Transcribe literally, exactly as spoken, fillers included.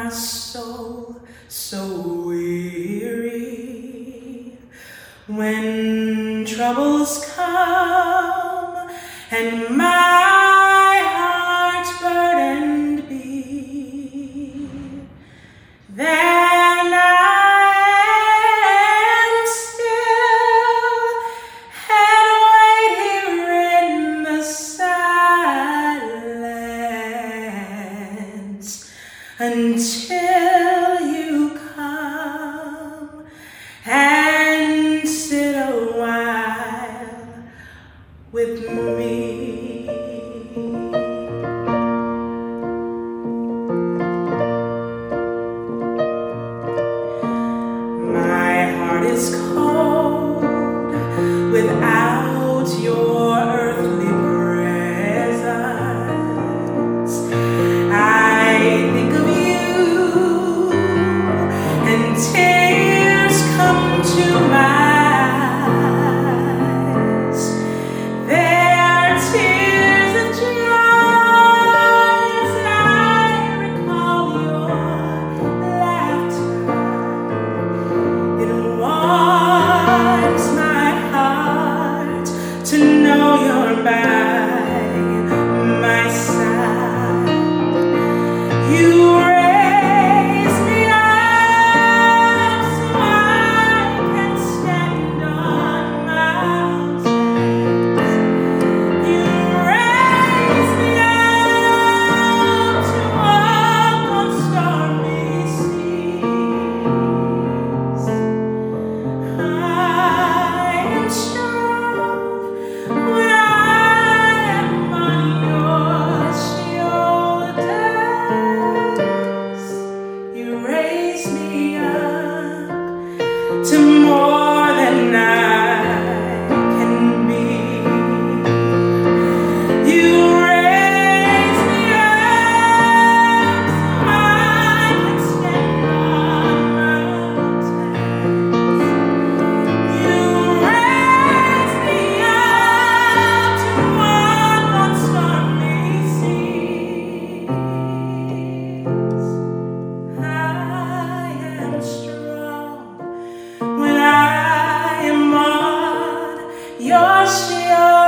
my soul so weary. When troubles come and my heart burdened be, then I am still and wait here in the silence until you come and sit a while with me. My heart is cold without your earthly presence. I think of you and tears come to my eyes. They're tears of joy as I recall your laughter. It warms my heart to know you're by my side. You raise me up so I can stand on mountains. You raise me up to walk on stormy seas. I am strong when I am on your shoulders. You raise me up to more than I can be. You raise me up so I can stand on mountains. You raise me up to walk on stormy seas. I am strong when I am on your shoulders.